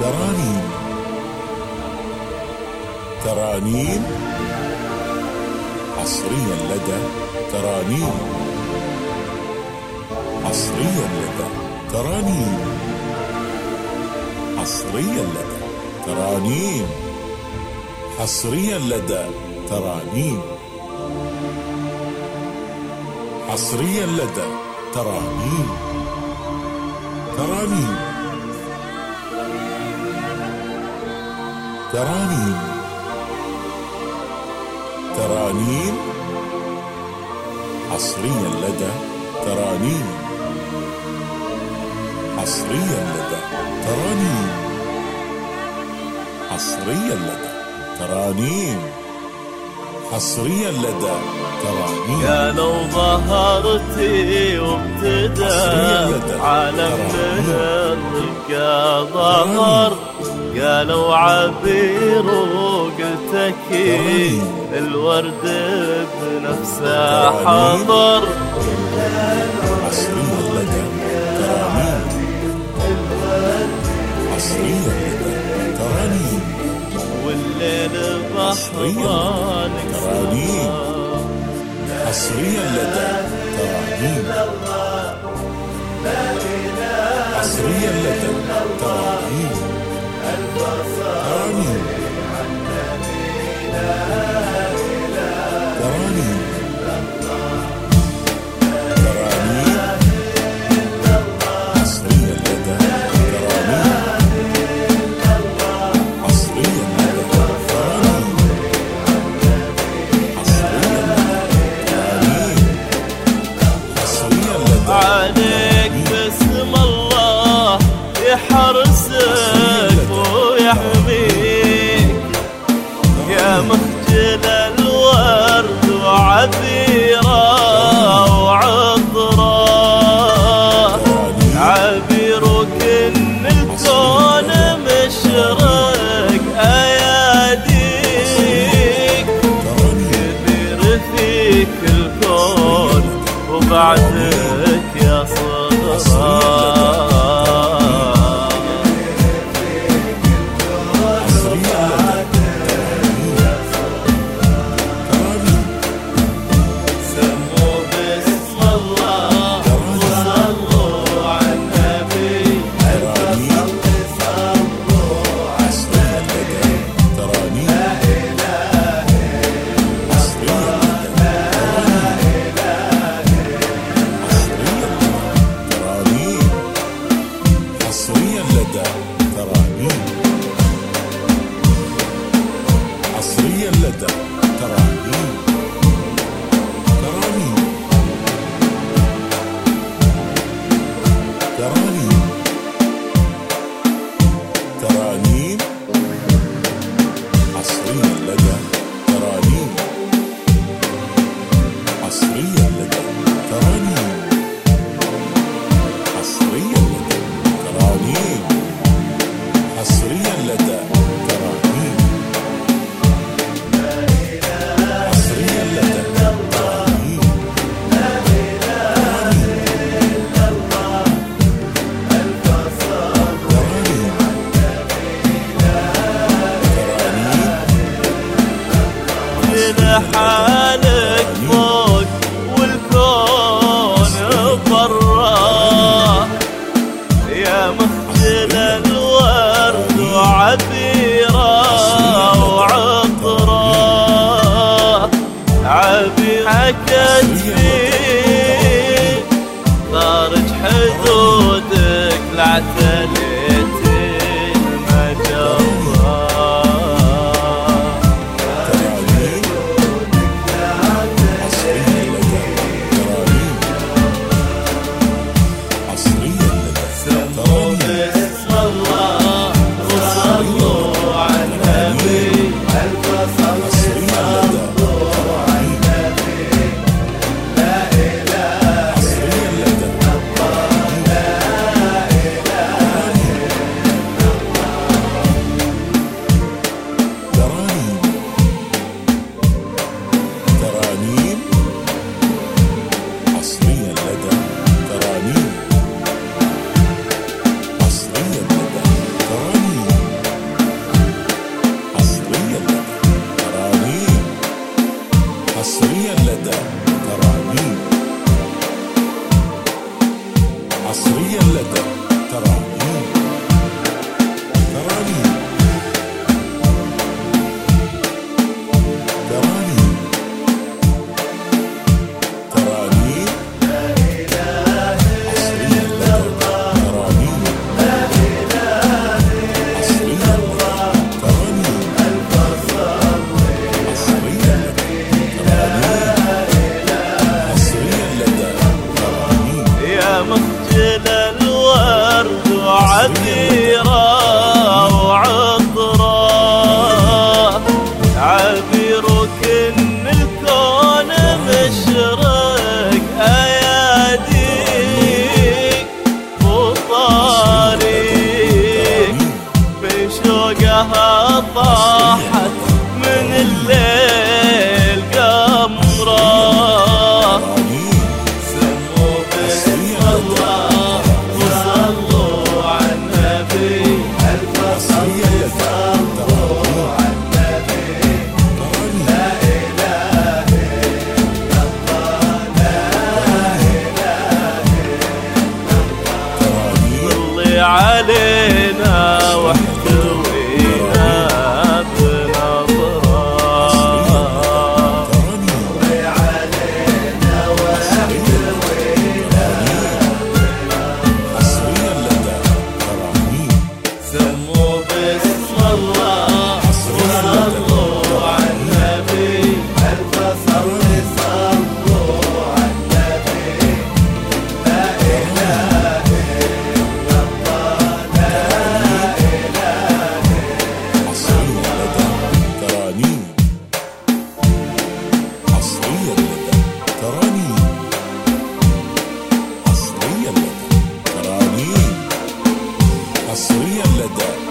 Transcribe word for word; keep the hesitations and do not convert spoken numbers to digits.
ترانيم ترانيم حصريا لدى ترانيم حصريا لدى ترانيم حصريا لدى ترانيم حصريا لدى ترانيم حصريا لدى ترانيم ترانيم ترانيم ترانيم حصريا لدى ترانيم حصريا لدى ترانيم حصريا لدى ترانيم حصريا لدى ترانيم. يا لو ظهرتي وابتدى عالم من الرقا ظهر، يا لو عبير وقلتكي الورد بنفسه حضر. حصريا لدى ترانيم حصريا لدى ترانيم والليل بحضانك ترانيم حصريا لدى ترانيم حصريا لدى ترانيم ترانيم ترانيم عليك باسم الله يحرسك ويحميك، يا مخجل الورد وعبيره وعطره، عبيرك ان الكون مشرق اياديك، كبير فيك الكون وبعدك يا صغرى. سموا باسم الله وصلوا على النبي، الفصل صلوا على النبي، لا إله إلا حصريا لدى ترانيم حصريا لدى ترانيم ترانيم ترانيم ترانيم حصريا لدى ترانيم حصريا لدى ترانيم حصريا لدى ترانيم حصريا لدى ترانيم حصريا لدى ترانيم حالك فوق والكون برا، يا مخجل الورد وعبيره وعطره، عبير حكت فيه خارج حدودك لاعتليت المجرة. حصريا لدى ترانيم. ترانيم ترانيم ترانيم حصريا لدى ترانيم. حصريا لدى ترانيم. حصريا لدى ترانيم. حصريا لدى ترانيم. يا مخجل الورد وعبيرة وعطرة، عبيرك إن الكون مشرق أياديك وطاريك، من شوقها طاحت من الليل قمرة، سموا باسم الله وصلوا على النبي، ألف صلي صلوا على النبي. لا إله إلا الله، لا إله إلا الله، صلي علينا واحتوينا بنظرة، صلي علينا واحتوينا حصريا لدى ترانيم. سموا باسم الله وصلوا على النبي، ألف صلي صلوا على النبي. لا إله إلا الله، لا إله حصريا لدى ترانيم. حصريا لدى ترانيم. حصريا لدى ترانيم. حصريا لدى